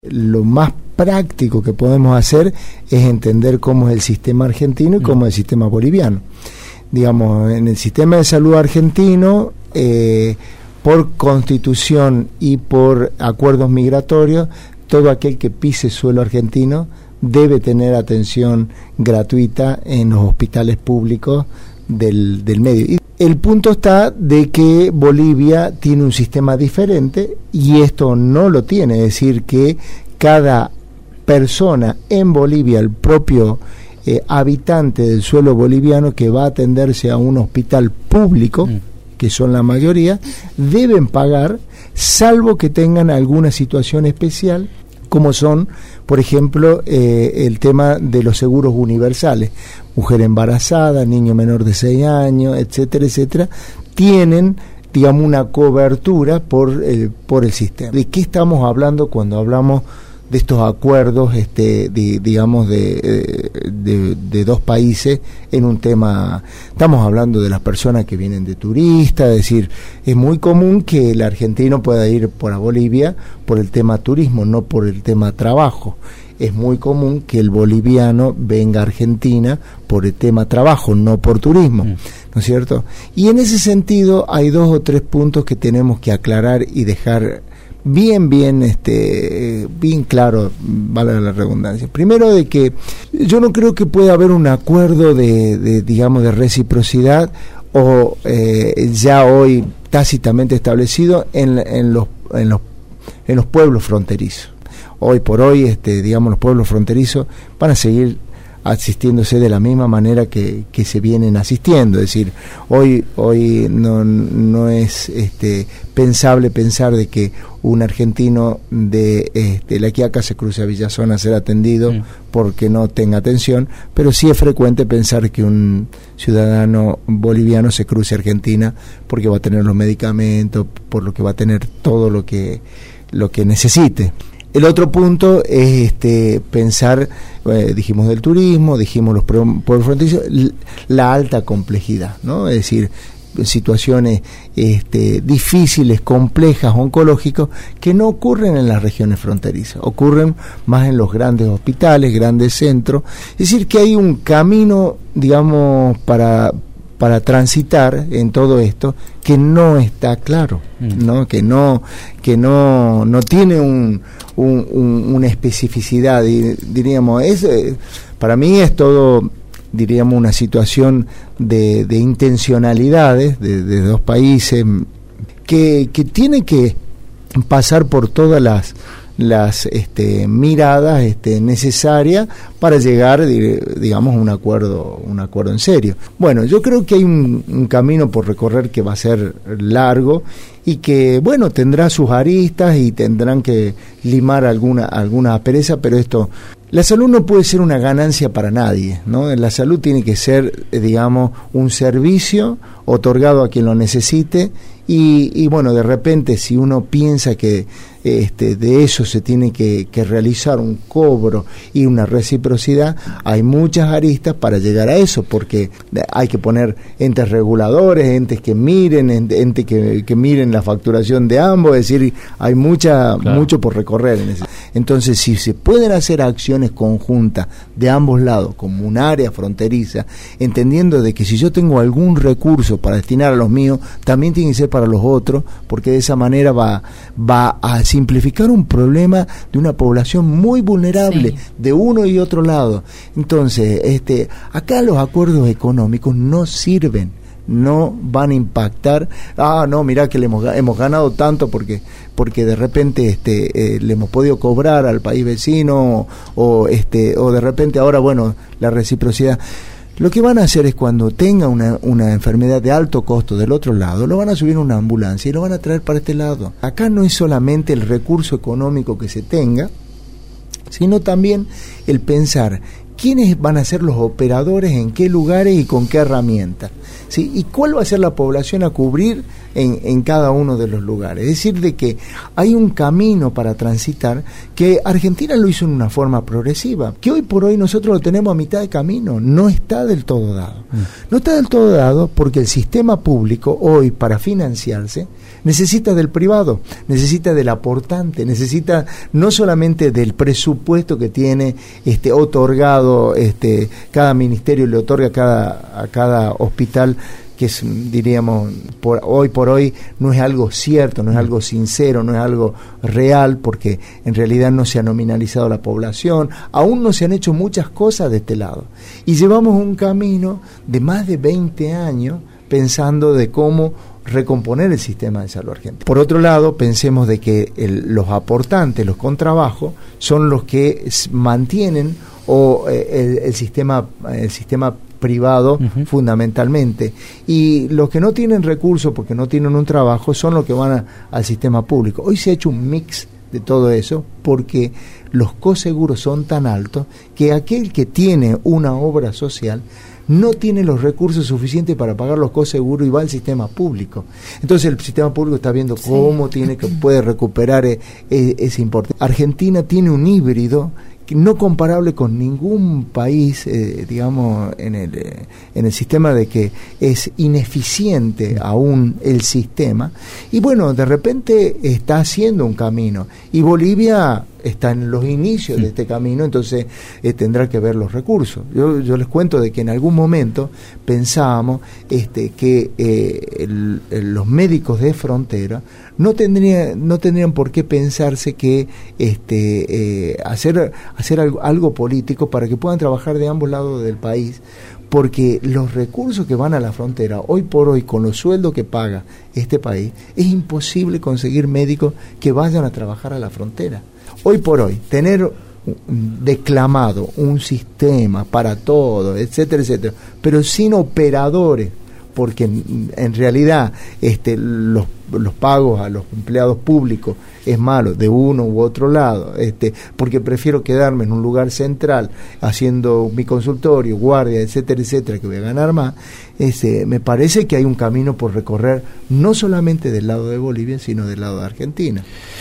Lo más práctico que podemos hacer es entender cómo es el sistema argentino y cómo es el sistema boliviano. Digamos, en el sistema de salud argentino, por constitución y por acuerdos migratorios, todo aquel que pise suelo argentino debe tener atención gratuita en los hospitales públicos del medio. Y el punto está de que Bolivia tiene un sistema diferente y esto no lo tiene, es decir, que cada persona en Bolivia, el propio habitante del suelo boliviano que va a atenderse a un hospital público, que son la mayoría, deben pagar, salvo que tengan alguna situación especial, como son, por ejemplo, el tema de los seguros universales. Mujer embarazada, niño menor de 6 años, etcétera, etcétera, tienen, digamos, una cobertura por el sistema. ¿De qué estamos hablando cuando hablamos de estos acuerdos, digamos, de dos países en un tema? Estamos hablando de las personas que vienen de turistas, es decir, es muy común que el argentino pueda ir por a Bolivia por el tema turismo, no por el tema trabajo. Es muy común que el boliviano venga a Argentina por el tema trabajo, no por turismo, ¿no es cierto? Y en ese sentido hay 2 o 3 puntos que tenemos que aclarar y dejar bien claro, vale la redundancia. Primero, de que yo no creo que pueda haber un acuerdo digamos, de reciprocidad o ya hoy tácitamente establecido en los pueblos fronterizos. Hoy por hoy, digamos, los pueblos fronterizos van a seguir asistiéndose de la misma manera que se vienen asistiendo, es decir, hoy no es pensable pensar de que un argentino de La Quiaca se cruce a Villazón a ser atendido porque no tenga atención, pero sí es frecuente pensar que un ciudadano boliviano se cruce a Argentina porque va a tener los medicamentos, por lo que va a tener todo lo que necesite. El otro punto es pensar, dijimos del turismo, dijimos los pueblos fronterizos, la alta complejidad, ¿no? Es decir, situaciones difíciles, complejas, oncológicas, que no ocurren en las regiones fronterizas, ocurren más en los grandes hospitales, grandes centros. Es decir, que hay un camino, digamos, para transitar en todo esto que no está claro, ¿no? Que no tiene una especificidad, diríamos, para mí es todo, diríamos, una situación de intencionalidades de dos países que tiene que pasar por todas las miradas necesarias para llegar, digamos, a un acuerdo en serio. Bueno, yo creo que hay un camino por recorrer que va a ser largo y que, bueno, tendrá sus aristas y tendrán que limar alguna aspereza, pero la salud no puede ser una ganancia para nadie, ¿no? La salud tiene que ser, digamos, un servicio otorgado a quien lo necesite y bueno, de repente, si uno piensa que de eso se tiene que realizar un cobro y una reciprocidad, hay muchas aristas para llegar a eso, porque hay que poner entes reguladores, entes que miren, entes que miren la facturación de ambos, es decir, hay mucho por recorrer en ese. Entonces, si se pueden hacer acciones conjuntas de ambos lados, como un área fronteriza, entendiendo de que si yo tengo algún recurso para destinar a los míos, también tiene que ser para los otros, porque de esa manera va a simplificar un problema de una población muy vulnerable, de uno y otro lado. Entonces, acá los acuerdos económicos no sirven, no van a impactar. No, mirá que le hemos ganado tanto porque de repente le hemos podido cobrar al país vecino o de repente ahora, bueno, la reciprocidad. Lo que van a hacer es, cuando tenga una enfermedad de alto costo del otro lado, lo van a subir en una ambulancia y lo van a traer para este lado. Acá no es solamente el recurso económico que se tenga, sino también el pensar quiénes van a ser los operadores, en qué lugares y con qué herramientas, ¿sí? Y cuál va a ser la población a cubrir en cada uno de los lugares. Es decir, de que hay un camino para transitar que Argentina lo hizo en una forma progresiva, que hoy por hoy nosotros lo tenemos a mitad de camino, no está del todo dado. No está del todo dado porque el sistema público hoy, para financiarse, necesita del privado, necesita del aportante, necesita no solamente del presupuesto que tiene otorgado, cada ministerio le otorga a cada hospital, que es, diríamos, hoy por hoy no es algo cierto, no es algo sincero, no es algo real, porque en realidad no se ha nominalizado la población, aún no se han hecho muchas cosas de este lado. Y llevamos un camino de más de 20 años pensando de cómo recomponer el sistema de salud argentino. Por otro lado, pensemos de que los aportantes, los con trabajo, son los que mantienen el sistema privado, fundamentalmente, y los que no tienen recursos porque no tienen un trabajo son los que van al sistema público. Hoy se ha hecho un mix de todo eso porque los coseguros son tan altos que aquel que tiene una obra social no tiene los recursos suficientes para pagar los coseguros y va al sistema público. Entonces el sistema público está viendo cómo puede recuperar ese importe. Argentina tiene un híbrido no comparable con ningún país, digamos, en el sistema, de que es ineficiente aún el sistema, y bueno, de repente está haciendo un camino, y Bolivia está en los inicios de este camino, entonces tendrá que ver los recursos. Yo les cuento de que en algún momento pensábamos que los médicos de frontera no tendrían por qué pensarse que hacer algo político para que puedan trabajar de ambos lados del país, porque los recursos que van a la frontera, hoy por hoy, con los sueldos que paga este país, es imposible conseguir médicos que vayan a trabajar a la frontera. Hoy por hoy, tener declamado un sistema para todo, etcétera, etcétera, pero sin operadores, porque en realidad los pagos a los empleados públicos es malo de uno u otro lado, porque prefiero quedarme en un lugar central haciendo mi consultorio, guardia, etcétera, etcétera, que voy a ganar más. Me parece que hay un camino por recorrer, no solamente del lado de Bolivia, sino del lado de Argentina.